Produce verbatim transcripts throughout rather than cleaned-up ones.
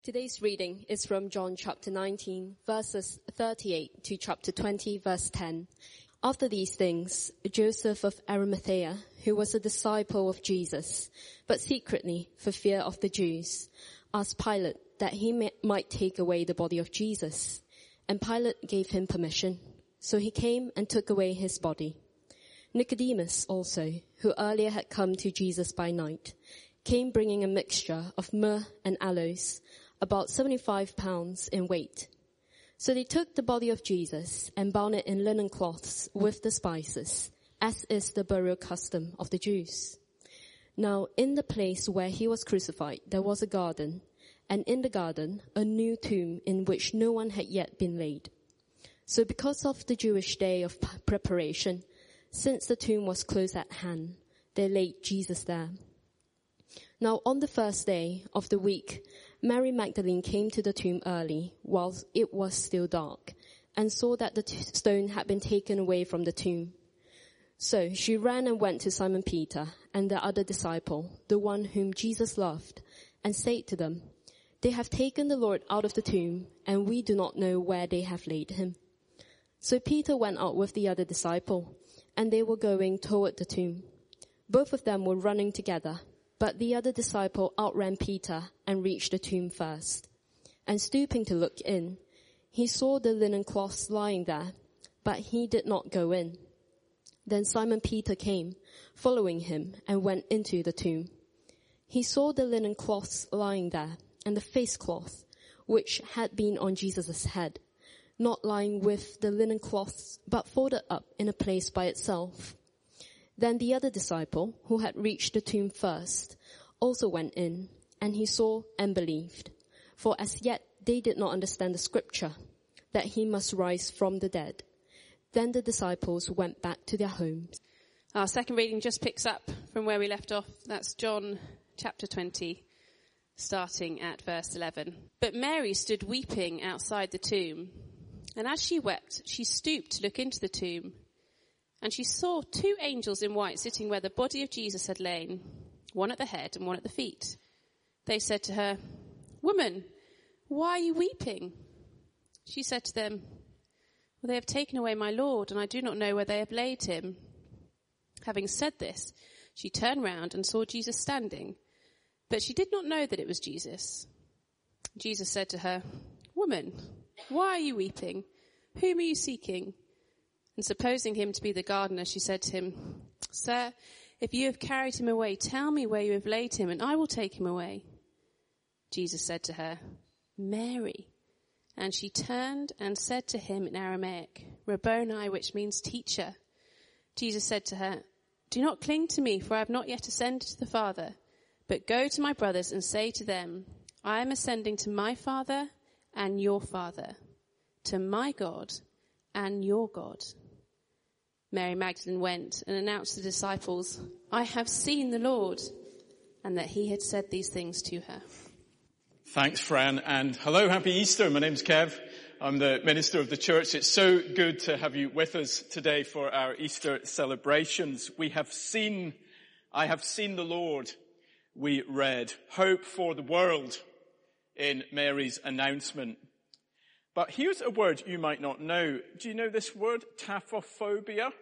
Today's reading is from John chapter nineteen, verses thirty-eight to chapter twenty, verse ten. After these things, Joseph of Arimathea, who was a disciple of Jesus, but secretly for fear of the Jews, asked Pilate that he may, might take away the body of Jesus. And Pilate gave him permission. So he came and took away his body. Nicodemus also, who earlier had come to Jesus by night, came bringing a mixture of myrrh and aloes, about seventy-five pounds in weight. So they took the body of Jesus and bound it in linen cloths with the spices, as is the burial custom of the Jews. Now in the place where he was crucified there was a garden, and in the garden a new tomb in which no one had yet been laid. So because of the Jewish day of preparation, since the tomb was close at hand, they laid Jesus there. Now on the first day of the week, Mary Magdalene came to the tomb early, while it was still dark, and saw that the t- stone had been taken away from the tomb. So she ran and went to Simon Peter and the other disciple, the one whom Jesus loved, and said to them, "They have taken the Lord out of the tomb, and we do not know where they have laid him." So Peter went out with the other disciple, and they were going toward the tomb. Both of them were running together. But the other disciple outran Peter and reached the tomb first. And stooping to look in, he saw the linen cloths lying there, but he did not go in. Then Simon Peter came, following him, and went into the tomb. He saw the linen cloths lying there, and the face cloth, which had been on Jesus' head, not lying with the linen cloths, but folded up in a place by itself. Then the other disciple, who had reached the tomb first, also went in, and he saw and believed. For as yet they did not understand the scripture, that he must rise from the dead. Then the disciples went back to their homes. Our second reading just picks up from where we left off. That's John chapter twenty, starting at verse eleven. But Mary stood weeping outside the tomb, and as she wept, she stooped to look into the tomb. And she saw two angels in white sitting where the body of Jesus had lain, one at the head and one at the feet. They said to her, "Woman, why are you weeping?" She said to them, "Well, they have taken away my Lord, and I do not know where they have laid him." Having said this, she turned round and saw Jesus standing, but she did not know that it was Jesus. Jesus said to her, "Woman, why are you weeping? Whom are you seeking?" And supposing him to be the gardener, she said to him, "Sir, if you have carried him away, tell me where you have laid him, and I will take him away." Jesus said to her, "Mary." And she turned and said to him in Aramaic, "Rabboni," which means teacher. Jesus said to her, "Do not cling to me, for I have not yet ascended to the Father, but go to my brothers and say to them, I am ascending to my Father and your Father, to my God and your God." Mary Magdalene went and announced to the disciples, "I have seen the Lord," and that he had said these things to her. Thanks, Fran, and hello, happy Easter. My name's Kev. I'm the minister of the church. It's so good to have you with us today for our Easter celebrations. We have seen, I have seen the Lord, we read. Hope for the world in Mary's announcement. But here's a word you might not know. Do you know this word, taphophobia?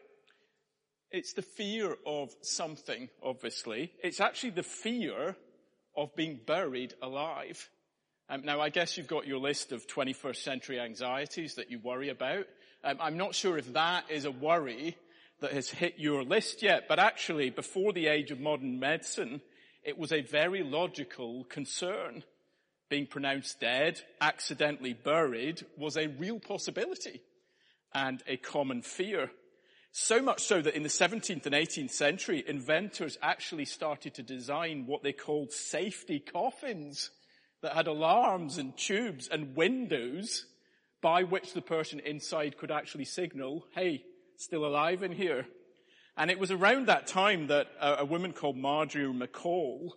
It's the fear of something, obviously. It's actually the fear of being buried alive. Um, now, I guess you've got your list of twenty-first century anxieties that you worry about. Um, I'm not sure if that is a worry that has hit your list yet, but actually, before the age of modern medicine, it was a very logical concern. Being pronounced dead, accidentally buried, was a real possibility and a common fear. So much so that in the seventeenth and eighteenth century, inventors actually started to design what they called safety coffins that had alarms and tubes and windows by which the person inside could actually signal, "Hey, still alive in here." And it was around that time that a, a woman called Marjorie McCall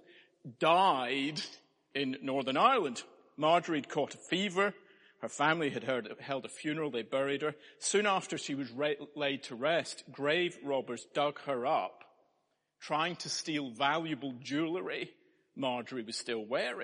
died in Northern Ireland. Marjorie had caught a fever. Her family had heard, held a funeral. They buried her. Soon after she was ra- laid to rest, grave robbers dug her up, trying to steal valuable jewellery Marjorie was still wearing.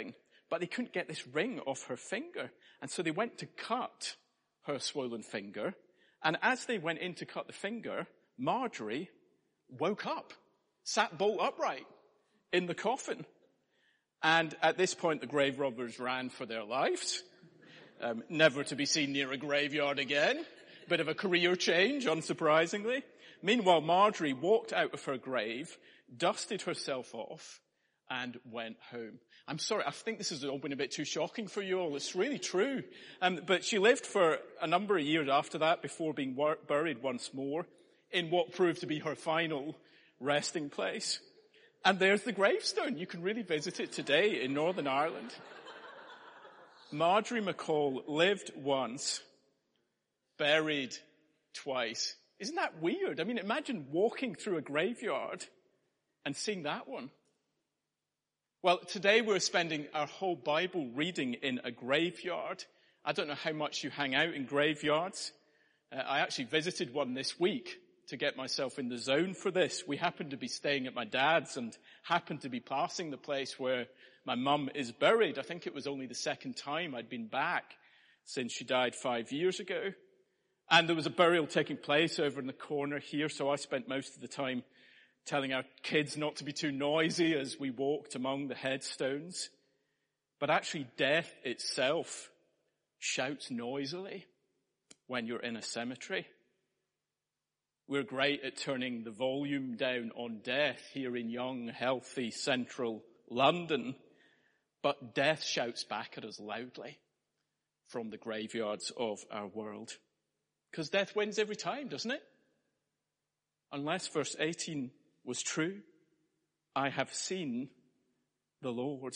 but they couldn't get this ring off her finger. And so they went to cut her swollen finger. And as they went in to cut the finger, Marjorie woke up, sat bolt upright in the coffin. And at this point, the grave robbers ran for their lives, um, never to be seen near a graveyard again. Bit of a career change, unsurprisingly. Meanwhile, Marjorie walked out of her grave, dusted herself off, and went home. I'm sorry, I think this has all been a bit too shocking for you all. It's really true. Um, but she lived for a number of years after that before being wor- buried once more in what proved to be her final resting place. And there's the gravestone. You can really visit it today in Northern Ireland. Marjorie McCall lived once, buried twice. Isn't that weird? I mean, imagine walking through a graveyard and seeing that one. Well, today we're spending our whole Bible reading in a graveyard. I don't know how much you hang out in graveyards. Uh, I actually visited one this week to get myself in the zone for this. We happened to be staying at my dad's and happened to be passing the place where my mum is buried. I think it was only the second time I'd been back since she died five years ago. And there was a burial taking place over in the corner here, so I spent most of the time telling our kids not to be too noisy as we walked among the headstones. But actually, death itself shouts noisily when you're in a cemetery. We're great at turning the volume down on death here in young, healthy, central London, but death shouts back at us loudly from the graveyards of our world. Because death wins every time, doesn't it? Unless verse eighteen was true, I have seen the Lord.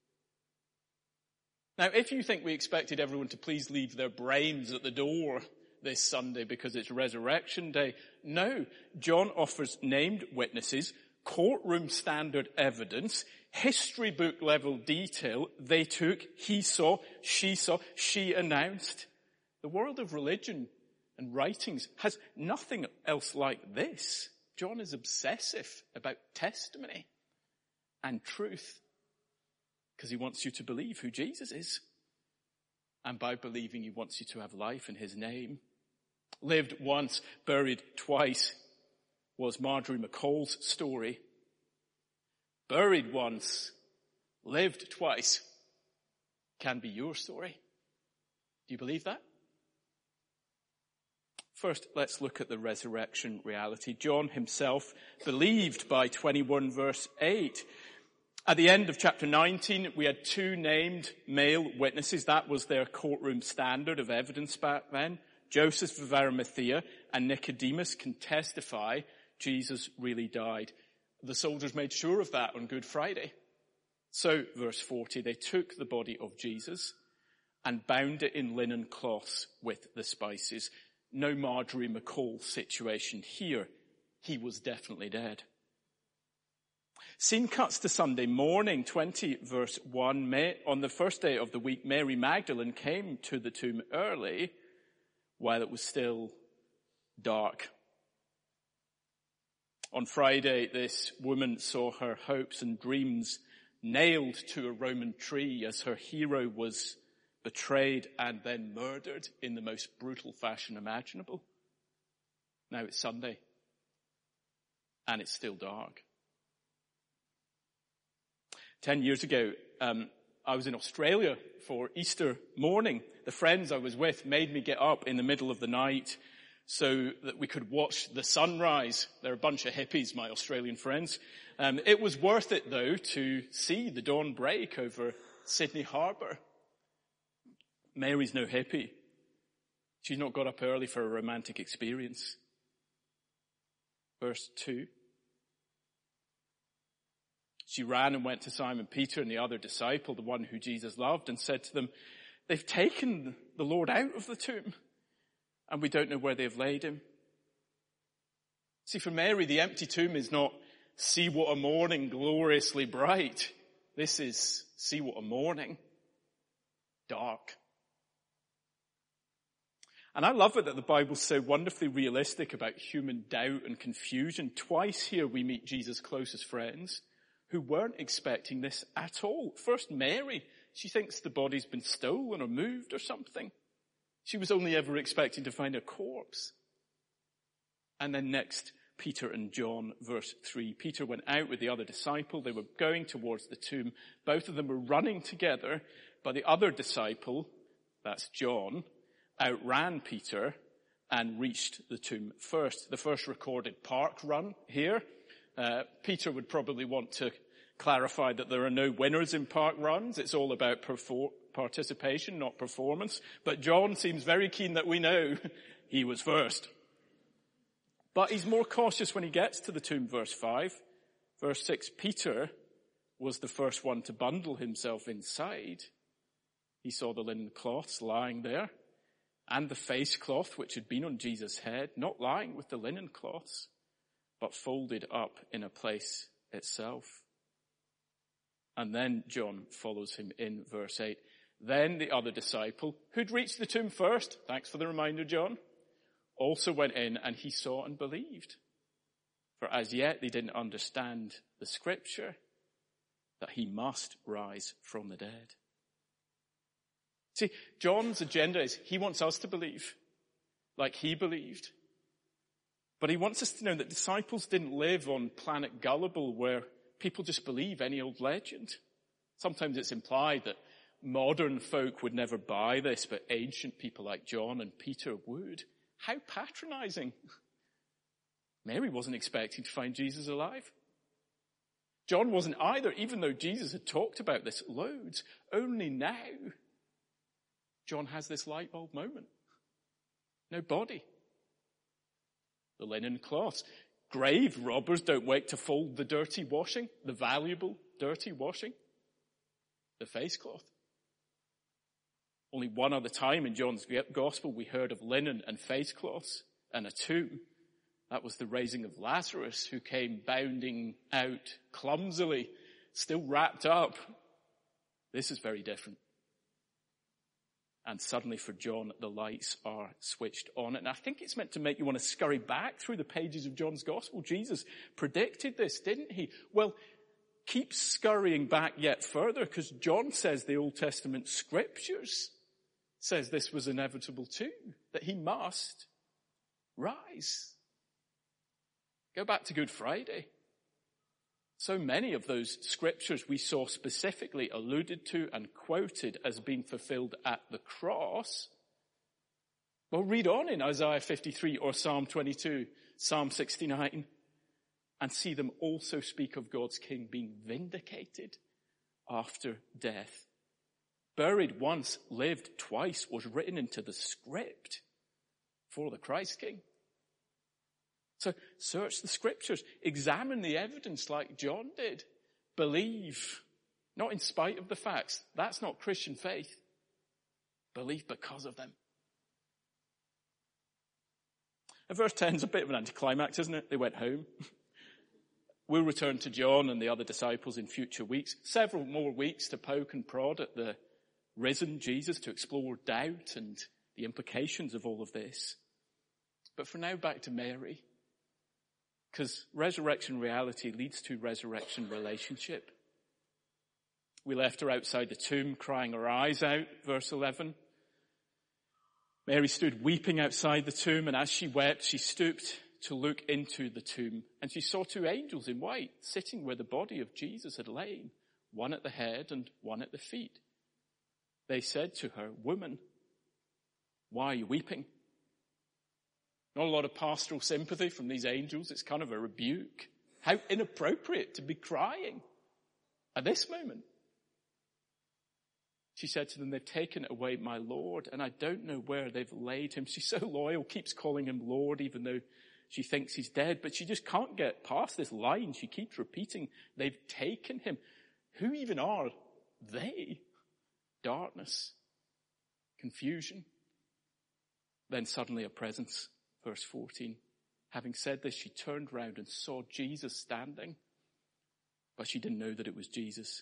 Now, if you think we expected everyone to please leave their brains at the door this Sunday because it's Resurrection Day, no. John offers named witnesses, courtroom standard evidence, history book level detail. They took, he saw, she saw, she announced. The world of religion and writings has nothing else like this. John is obsessive about testimony and truth because he wants you to believe who Jesus is. And by believing, he wants you to have life in his name. Lived once, buried twice was Marjorie McCall's story. Buried once, lived twice can be your story. Do you believe that? First, let's look at the resurrection reality. John himself believed by twenty-one verse eight. At the end of chapter nineteen, we had two named male witnesses. That was their courtroom standard of evidence back then. Joseph of Arimathea and Nicodemus can testify Jesus really died. The soldiers made sure of that on Good Friday. So, verse forty, they took the body of Jesus and bound it in linen cloths with the spices. No Marjorie McCall situation here. He was definitely dead. Scene cuts to Sunday morning, twenty verse one. May, on the first day of the week, Mary Magdalene came to the tomb early while it was still dark. On Friday, this woman saw her hopes and dreams nailed to a Roman tree as her hero was betrayed and then murdered in the most brutal fashion imaginable. Now it's Sunday, and it's still dark. Ten years ago, um, I was in Australia for Easter morning. The friends I was with made me get up in the middle of the night so that we could watch the sunrise. They're a bunch of hippies, my Australian friends. Um, it was worth it, though, to see the dawn break over Sydney Harbour. Mary's no hippie. She's not got up early for a romantic experience. Verse two. She ran and went to Simon Peter and the other disciple, the one who Jesus loved, and said to them, they've taken the Lord out of the tomb, and we don't know where they've laid him. See, for Mary, the empty tomb is not, see what a morning, gloriously bright. This is, see what a morning, dark. And I love it that the Bible's so wonderfully realistic about human doubt and confusion. Twice here we meet Jesus' closest friends who weren't expecting this at all. First, Mary She thinks the body's been stolen or moved or something. She was only ever expecting to find a corpse. And then next, Peter and John, verse three. Peter went out with the other disciple. They were going towards the tomb. Both of them were running together, but the other disciple, that's John, outran Peter and reached the tomb first. The first recorded park run here. Uh, Peter would probably want to clarify that there are no winners in park runs. It's all about perfor- participation, not performance. But John seems very keen that we know he was first. But he's more cautious when he gets to the tomb, verse five. Verse six, Peter was the first one to bundle himself inside. He saw the linen cloths lying there, and the face cloth which had been on Jesus' head, not lying with the linen cloths, but folded up in a place itself. And then John follows him in verse eight. Then the other disciple, who'd reached the tomb first, thanks for the reminder, John, also went in, and he saw and believed. For as yet they didn't understand the scripture that he must rise from the dead. See, John's agenda is he wants us to believe like he believed. But he wants us to know that disciples didn't live on planet Gullible where people just believe any old legend. Sometimes it's implied that modern folk would never buy this, but ancient people like John and Peter would. How patronizing. Mary wasn't expecting to find Jesus alive. John wasn't either, even though Jesus had talked about this loads. Only now, John has this light bulb moment. No body. The linen cloths. Grave robbers don't wait to fold the dirty washing, the valuable dirty washing. The face cloth. Only one other time in John's gospel we heard of linen and face cloths and a tomb. That was the raising of Lazarus, who came bounding out clumsily, still wrapped up. This is very different. And suddenly for John, the lights are switched on. And I think it's meant to make you want to scurry back through the pages of John's gospel. Jesus predicted this, didn't he? Well, keep scurrying back yet further, because John says the Old Testament scriptures says this was inevitable too, that he must rise. Go back to Good Friday. So many of those scriptures we saw specifically alluded to and quoted as being fulfilled at the cross. Well, read on in Isaiah fifty-three or Psalm twenty-two, Psalm sixty-nine, and see them also speak of God's King being vindicated after death. Buried once, lived twice, was written into the script for the Christ King. So search the scriptures, examine the evidence like John did. Believe, not in spite of the facts. That's not Christian faith. Believe because of them. And verse ten is a bit of an anticlimax, isn't it? They went home. We'll return to John and the other disciples in future weeks. Several more weeks to poke and prod at the risen Jesus, to explore doubt and the implications of all of this. But for now, back to Mary. Because resurrection reality leads to resurrection relationship. We left her outside the tomb crying her eyes out, verse eleven. Mary stood weeping outside the tomb, and as she wept, she stooped to look into the tomb. And she saw two angels in white sitting where the body of Jesus had lain, one at the head and one at the feet. They said to her, "Woman, why are you weeping?" Not a lot of pastoral sympathy from these angels. It's kind of a rebuke. How inappropriate to be crying at this moment. She said to them, "They've taken away my Lord, and I don't know where they've laid him." She's so loyal, keeps calling him Lord, even though she thinks he's dead. But she just can't get past this line. She keeps repeating, "They've taken him." Who even are they? Darkness, confusion. Then suddenly a presence. Verse fourteen. Having said this, she turned round and saw Jesus standing, but she didn't know that it was Jesus.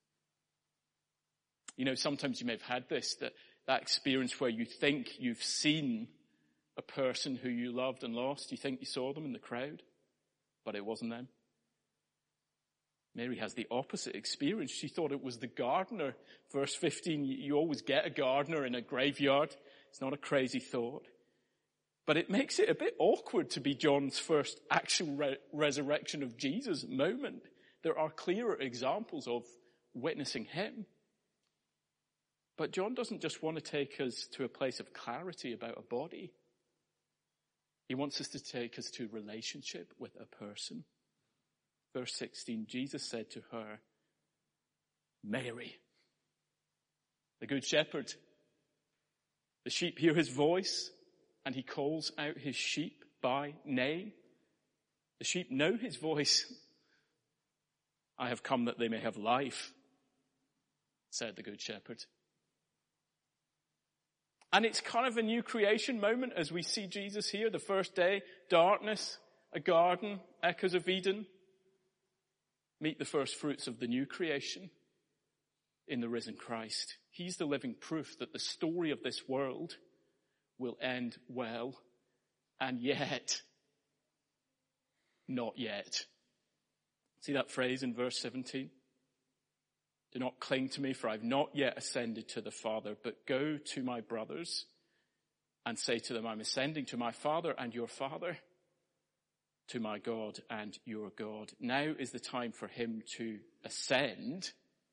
You know, sometimes you may have had this, that, that experience where you think you've seen a person who you loved and lost. You think you saw them in the crowd, but it wasn't them. Mary has the opposite experience. She thought it was the gardener. Verse fifteen, you always get a gardener in a graveyard. It's not a crazy thought. But it makes it a bit awkward to be John's first actual re- resurrection of Jesus moment. There are clearer examples of witnessing him. But John doesn't just want to take us to a place of clarity about a body. He wants us to take us to relationship with a person. Verse sixteen, Jesus said to her, Mary. The good shepherd. The sheep hear his voice, and he calls out his sheep by name. The sheep know his voice. I have come that they may have life, said the good shepherd. And it's kind of a new creation moment as we see Jesus here. The first day, darkness, a garden, echoes of Eden. Meet the first fruits of the new creation in the risen Christ. He's the living proof that the story of this world will end well, and yet, not yet. See that phrase in verse seventeen? Do not cling to me, for I've not yet ascended to the Father, but go to my brothers and say to them, I'm ascending to my Father and your Father, to my God and your God. Now is the time for him to ascend,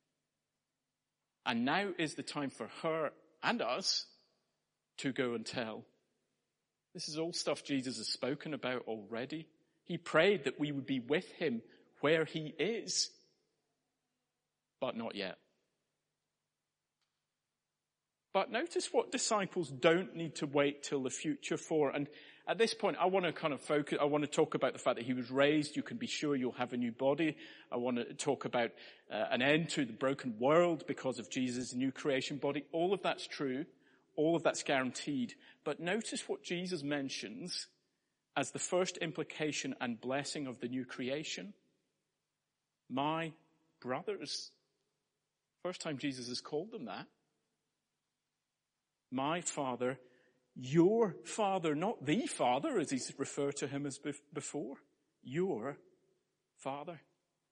and now is the time for her and us to go and tell. This is all stuff Jesus has spoken about already. He prayed that we would be with him where he is, but not yet. But notice what disciples don't need to wait till the future for. And at this point, I want to kind of focus, I want to talk about the fact that he was raised. You can be sure you'll have a new body. I want to talk about uh, an end to the broken world because of Jesus' new creation body. All of that's true. All of that's guaranteed. But notice what Jesus mentions as the first implication and blessing of the new creation. My brothers. First time Jesus has called them that. My Father, your Father, not the Father as he's referred to him as before. Your Father.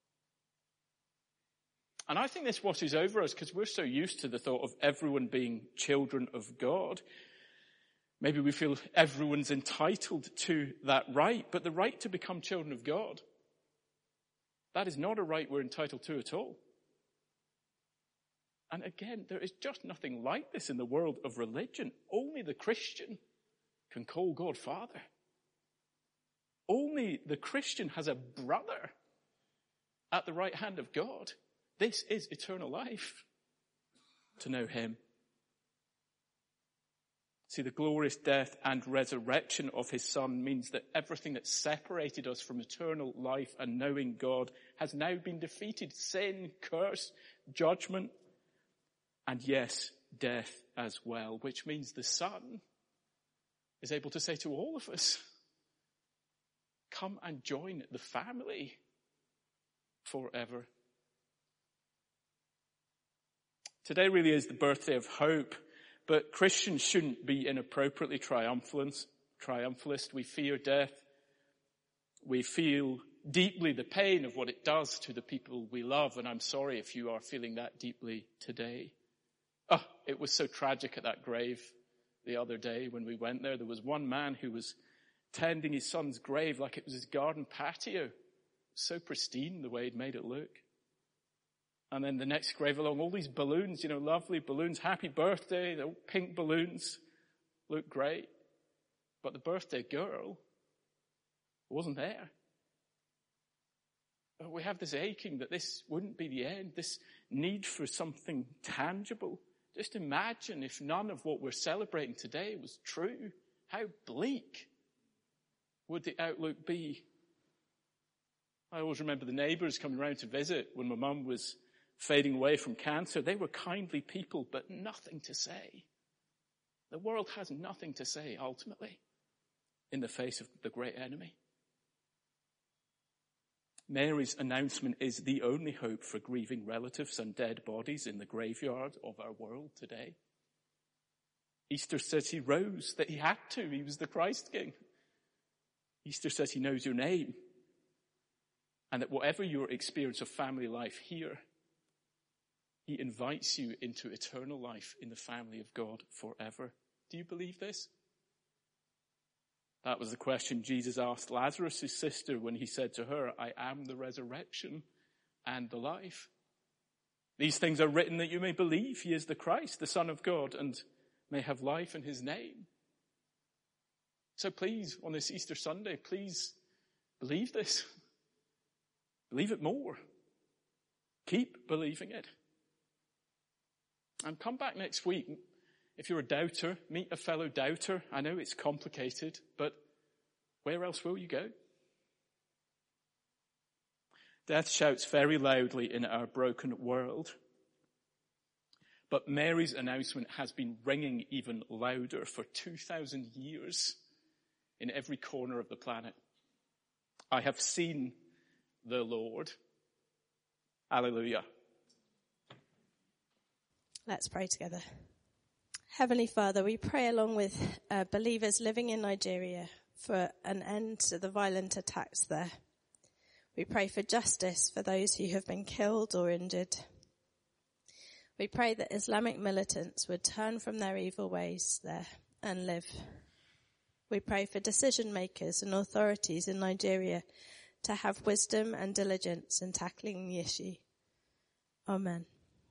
And I think this washes over us because we're so used to the thought of everyone being children of God. Maybe we feel everyone's entitled to that right, but the right to become children of God, that is not a right we're entitled to at all. And again, there is just nothing like this in the world of religion. Only the Christian can call God Father. Only the Christian has a brother at the right hand of God. This is eternal life, to know him. See, the glorious death and resurrection of his Son means that everything that separated us from eternal life and knowing God has now been defeated. Sin, curse, judgment, and yes, death as well, which means the Son is able to say to all of us, come and join the family forever. Today really is the birthday of hope, but Christians shouldn't be inappropriately triumphalist. triumphalist. We fear death. We feel deeply the pain of what it does to the people we love, and I'm sorry if you are feeling that deeply today. Oh, it was so tragic at that grave the other day when we went there. There was one man who was tending his son's grave like it was his garden patio. So pristine the way he'd made it look. And then the next grave along, all these balloons, you know, lovely balloons, happy birthday, the pink balloons, look great. But the birthday girl wasn't there. But we have this aching that this wouldn't be the end, this need for something tangible. Just imagine if none of what we're celebrating today was true. How bleak would the outlook be? I always remember the neighbours coming around to visit when my mum was fading away from cancer. They were kindly people, but nothing to say. The world has nothing to say, ultimately, in the face of the great enemy. Mary's announcement is the only hope for grieving relatives and dead bodies in the graveyard of our world today. Easter says he rose, that he had to. He was the Christ King. Easter says he knows your name. And that whatever your experience of family life here, he invites you into eternal life in the family of God forever. Do you believe this? That was the question Jesus asked Lazarus' sister when he said to her, I am the resurrection and the life. These things are written that you may believe he is the Christ, the Son of God, and may have life in his name. So please, on this Easter Sunday, please believe this. Believe it more. Keep believing it. And come back next week. If you're a doubter, meet a fellow doubter. I know it's complicated, but where else will you go? Death shouts very loudly in our broken world. But Mary's announcement has been ringing even louder for two thousand years in every corner of the planet. I have seen the Lord. Hallelujah. Let's pray together. Heavenly Father, we pray along with uh, believers living in Nigeria for an end to the violent attacks there. We pray for justice for those who have been killed or injured. We pray that Islamic militants would turn from their evil ways there and live. We pray for decision makers and authorities in Nigeria to have wisdom and diligence in tackling the issue. Amen.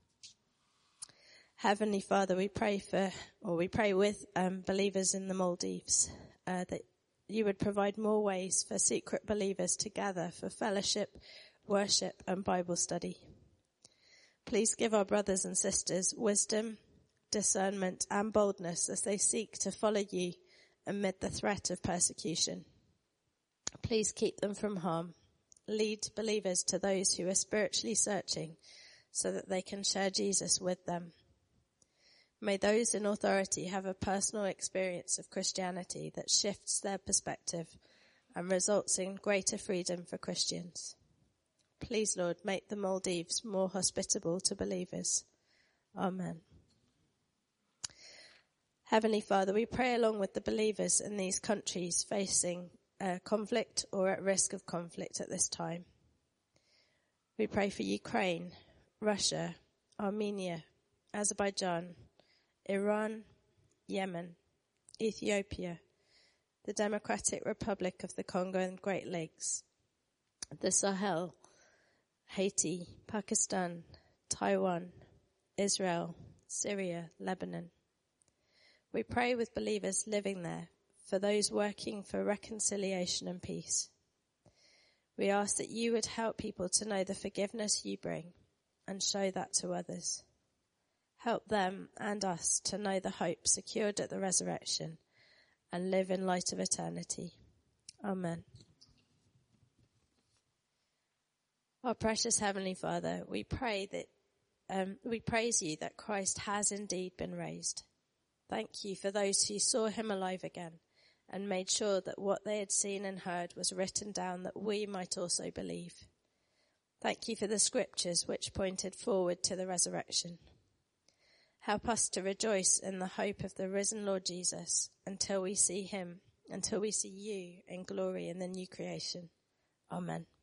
Heavenly Father, we pray for, or we pray with um, believers in the Maldives, uh, that you would provide more ways for secret believers to gather for fellowship, worship, and Bible study. Please give our brothers and sisters wisdom, discernment, and boldness as they seek to follow you amid the threat of persecution. Please keep them from harm. Lead believers to those who are spiritually searching so that they can share Jesus with them. May those in authority have a personal experience of Christianity that shifts their perspective and results in greater freedom for Christians. Please, Lord, make the Maldives more hospitable to believers. Amen. Heavenly Father, we pray along with the believers in these countries facing uh, conflict or at risk of conflict at this time. We pray for Ukraine, Russia, Armenia, Azerbaijan, Iran, Yemen, Ethiopia, the Democratic Republic of the Congo and Great Lakes, the Sahel, Haiti, Pakistan, Taiwan, Israel, Syria, Lebanon. We pray with believers living there, for those working for reconciliation and peace. We ask that you would help people to know the forgiveness you bring and show that to others. Help them and us to know the hope secured at the resurrection and live in light of eternity. Amen. Our precious Heavenly Father, we pray that um, we praise you that Christ has indeed been raised. Thank you for those who saw him alive again and made sure that what they had seen and heard was written down that we might also believe. Thank you for the scriptures which pointed forward to the resurrection. Help us to rejoice in the hope of the risen Lord Jesus until we see him, until we see you in glory in the new creation. Amen.